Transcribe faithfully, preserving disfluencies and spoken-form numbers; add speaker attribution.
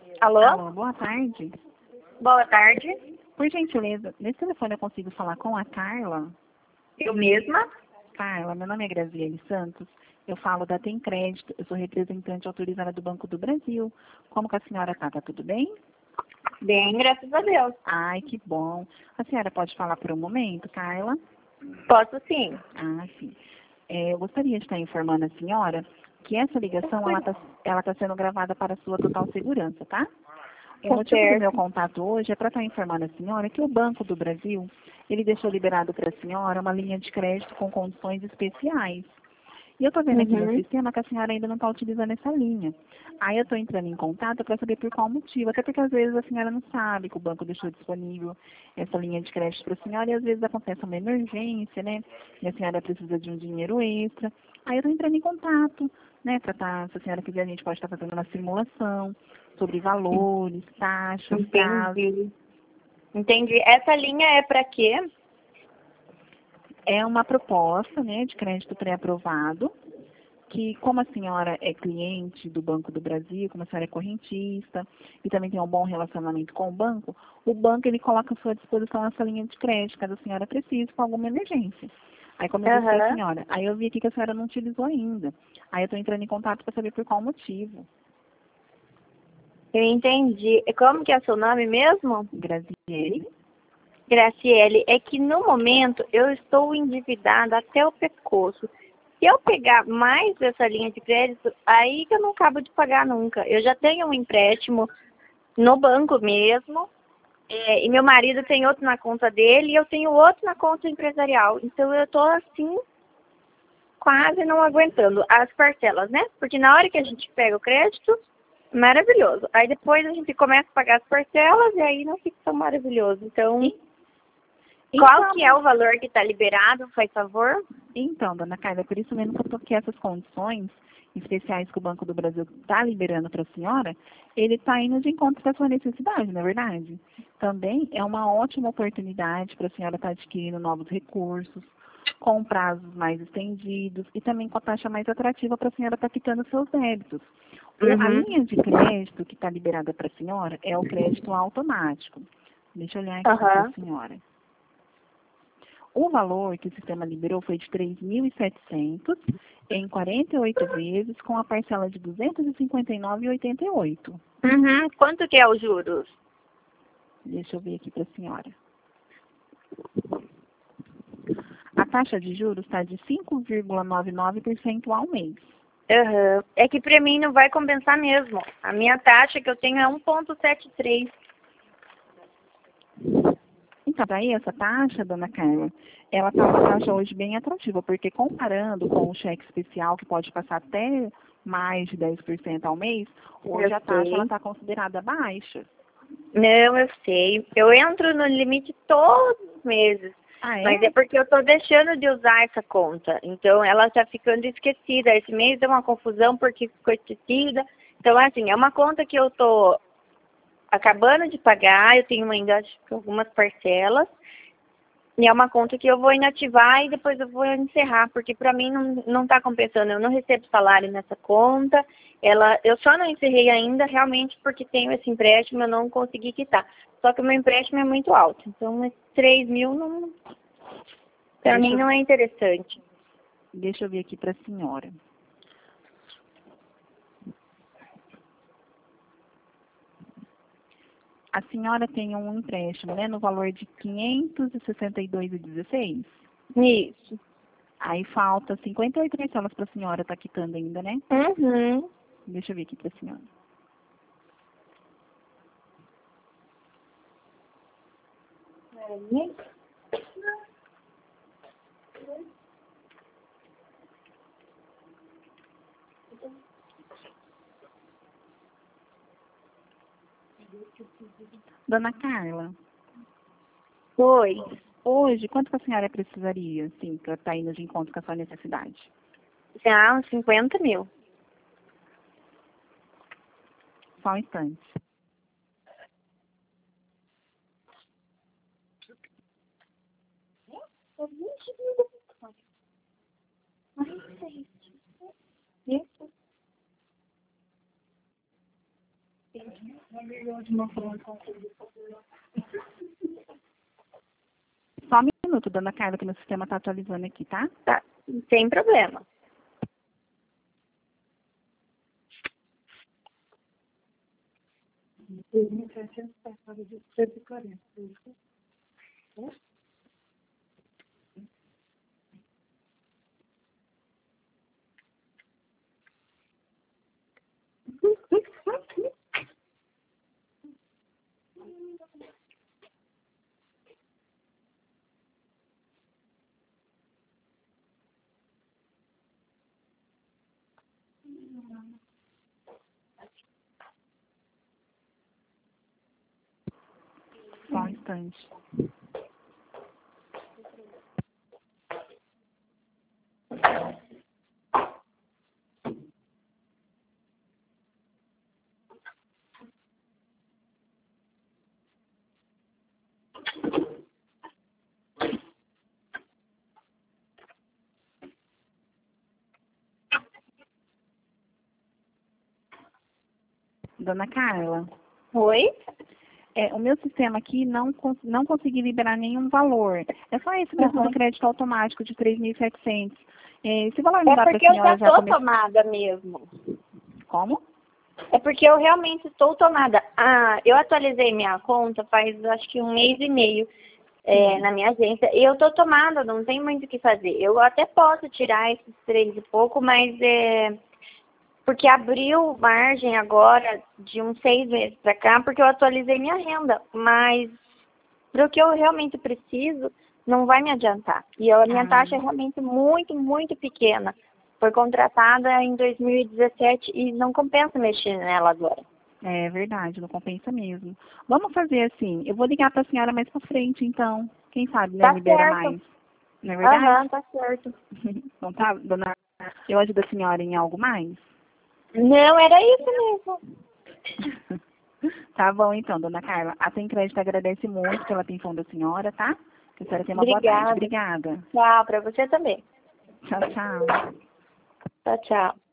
Speaker 1: Alô?
Speaker 2: Alô, boa tarde.
Speaker 1: Boa tarde.
Speaker 2: Por gentileza, nesse telefone eu consigo falar com a Carla?
Speaker 1: Eu mesma?
Speaker 2: Carla, meu nome é Graziele Santos. Eu falo da Tem Crédito. Eu sou representante autorizada do Banco do Brasil. Como que a senhora está? Tá tudo bem?
Speaker 1: Bem, graças a Deus.
Speaker 2: Ai, que bom. A senhora pode falar por um momento, Carla?
Speaker 1: Posso sim.
Speaker 2: Ah, sim. É, eu gostaria de estar informando a senhora que essa ligação ela está ela tá sendo gravada para sua total segurança, tá? O
Speaker 1: Tá
Speaker 2: motivo do meu
Speaker 1: certo.
Speaker 2: contato hoje é para estar informando a senhora que o Banco do Brasil, ele deixou liberado para a senhora uma linha de crédito com condições especiais. E eu estou vendo aqui no
Speaker 1: Uhum.
Speaker 2: sistema que a senhora ainda não está utilizando essa linha. Aí eu estou entrando em contato para saber por qual motivo, até porque às vezes a senhora não sabe que o banco deixou disponível essa linha de crédito para a senhora e às vezes acontece uma emergência, né? E a senhora precisa de um dinheiro extra. Aí eu estou entrando em contato, né? Para tá, se a senhora quiser, a gente pode estar fazendo uma simulação sobre valores, taxas, prazos.
Speaker 1: Entendi. Entendi. Essa linha é para quê?
Speaker 2: É uma proposta, né, de crédito pré-aprovado, que como a senhora é cliente do Banco do Brasil, como a senhora é correntista e também tem um bom relacionamento com o banco, o banco ele coloca à sua disposição essa linha de crédito, caso a senhora precise com alguma emergência. Aí como eu disse para a
Speaker 1: Aham.
Speaker 2: senhora, aí eu vi aqui que a senhora não utilizou ainda. Aí eu estou entrando em contato para saber por qual motivo.
Speaker 1: Eu entendi. E como que é seu nome mesmo?
Speaker 2: Graziele.
Speaker 1: Graciele, é que no momento eu estou endividada até o pescoço. Se eu pegar mais dessa linha de crédito, aí que eu não acabo de pagar nunca. Eu já tenho um empréstimo no banco mesmo, é, e meu marido tem outro na conta dele e eu tenho outro na conta empresarial. Então eu estou assim, quase não aguentando as parcelas, né? Porque na hora que a gente pega o crédito, maravilhoso. Aí depois a gente começa a pagar as parcelas e aí não fica tão maravilhoso. Então, qual
Speaker 2: Então,
Speaker 1: que é o valor que está liberado, faz favor?
Speaker 2: Então, dona Carla, é por isso mesmo que eu tô que essas condições especiais que o Banco do Brasil está liberando para a senhora, ele está indo de encontro com a sua necessidade, não é verdade? Também é uma ótima oportunidade para a senhora estar adquirindo novos recursos, com prazos mais estendidos e também com a taxa mais atrativa para a senhora estar quitando seus débitos. O- a
Speaker 1: Uhum.
Speaker 2: linha de crédito que está liberada para a senhora é o crédito automático. Deixa eu olhar aqui para
Speaker 1: Aham.
Speaker 2: a senhora. O valor que o sistema liberou foi de três mil e setecentos em quarenta e oito vezes, com a parcela de duzentos e cinquenta e nove reais e oitenta e oito centavos.
Speaker 1: Uhum. Quanto que é os juros?
Speaker 2: Deixa eu ver aqui para a senhora. A taxa de juros está de cinco vírgula noventa e nove por cento ao mês.
Speaker 1: Aham. É que pra mim não vai compensar mesmo. A minha taxa que eu tenho é um vírgula setenta e três.
Speaker 2: Então, daí essa taxa, dona Carla, ela está uma taxa hoje bem atrativa, porque comparando com o cheque especial, que pode passar até mais de dez por cento ao mês, hoje
Speaker 1: Eu
Speaker 2: a taxa ela
Speaker 1: sei.
Speaker 2: está considerada baixa.
Speaker 1: Não, eu sei. Eu entro no limite todos os meses.
Speaker 2: Ah,
Speaker 1: Mas é
Speaker 2: é?
Speaker 1: porque eu tô deixando de usar essa conta. Então ela está ficando esquecida. Esse mês deu uma confusão porque ficou esquecida. Então, assim, é uma conta que eu tô acabando de pagar. Eu tenho ainda acho que algumas parcelas. E é uma conta que eu vou inativar e depois eu vou encerrar, porque para mim não, não está compensando. Eu não recebo salário nessa conta. Ela, eu só não encerrei ainda realmente porque tenho esse empréstimo, eu não consegui quitar. Só que o meu empréstimo é muito alto. Então, esses três mil não, para
Speaker 2: Deixa
Speaker 1: mim
Speaker 2: eu,
Speaker 1: não é interessante.
Speaker 2: deixa eu ver aqui para a senhora. A senhora tem um empréstimo, né, no valor de quinhentos e sessenta e dois reais e dezesseis centavos.
Speaker 1: Isso.
Speaker 2: Aí falta cinquenta e oito parcelas para a senhora estar quitando ainda, né?
Speaker 1: Uhum.
Speaker 2: Deixa eu ver aqui para a senhora. Dona Carla,
Speaker 1: Foi.
Speaker 2: hoje, quanto que a senhora precisaria, assim, para estar indo de encontro com a sua necessidade?
Speaker 1: Já uns cinquenta mil.
Speaker 2: Só um instante. Só um minuto, dona Carla, que meu sistema está atualizando aqui, tá?
Speaker 1: Tá, sem problema.
Speaker 2: Só um instante. Dona Carla,
Speaker 1: Oi?
Speaker 2: é, o meu sistema aqui não, cons não consegui liberar nenhum valor. É só esse mesmo
Speaker 1: Uhum.
Speaker 2: do crédito automático de três mil e setecentos. É, esse valor não
Speaker 1: É
Speaker 2: dá para a
Speaker 1: porque eu
Speaker 2: senhora
Speaker 1: já
Speaker 2: já
Speaker 1: tô
Speaker 2: começar?
Speaker 1: tomada mesmo.
Speaker 2: Como?
Speaker 1: É porque eu realmente estou tomada. Ah, eu atualizei minha conta faz acho que um mês e meio é, na minha agência. E eu estou tomada, não tem muito o que fazer. Eu até posso tirar esses três e pouco, mas é porque abriu margem agora de uns seis meses para cá, porque eu atualizei minha renda. Mas para o que eu realmente preciso, não vai me adiantar. E a minha
Speaker 2: Ah.
Speaker 1: taxa é realmente muito, muito pequena. Foi contratada em dois mil e dezessete e não compensa mexer nela agora.
Speaker 2: É verdade, não compensa mesmo. Vamos fazer assim, eu vou ligar para a senhora mais para frente, então. Quem sabe, né,
Speaker 1: Tá
Speaker 2: libera
Speaker 1: certo.
Speaker 2: mais. Não é verdade?
Speaker 1: Aham, tá certo.
Speaker 2: Então tá, dona, eu ajudo a senhora em algo mais?
Speaker 1: Não, era isso mesmo.
Speaker 2: Tá bom, então, dona Carla. A Tem Crédito agradece muito pela atenção da senhora, tá? Que a senhora tenha uma boa tarde.
Speaker 1: Obrigada.
Speaker 2: Obrigada.
Speaker 1: Tchau, pra você também.
Speaker 2: Tchau, tchau.
Speaker 1: Tchau, tchau.